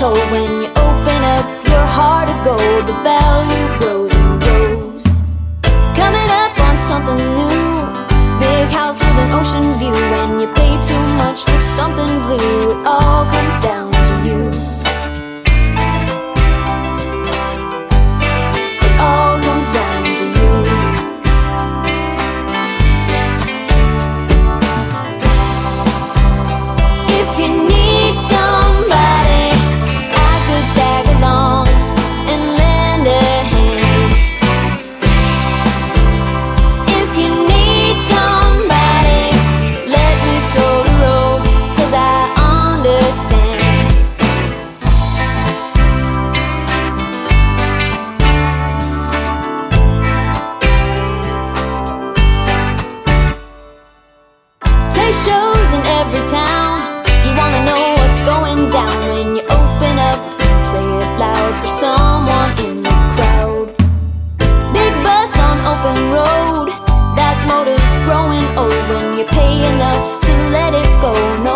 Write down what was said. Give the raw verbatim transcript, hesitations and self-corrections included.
told. When you open up your heart of gold, the value grows and grows. Coming up on something new, big house with an ocean view. When you pay too much for something blue, it all comes down to you. It all comes down to you. If you need somebody, I could tag along and lend a hand. If you need somebody, let me throw the rope, 'cause I understand. Play shows in every town. You wanna know what's going down. When you open up, play it loud for someone in the crowd. Big bus on open road, that motor's growing old. When you pay enough to let it go, no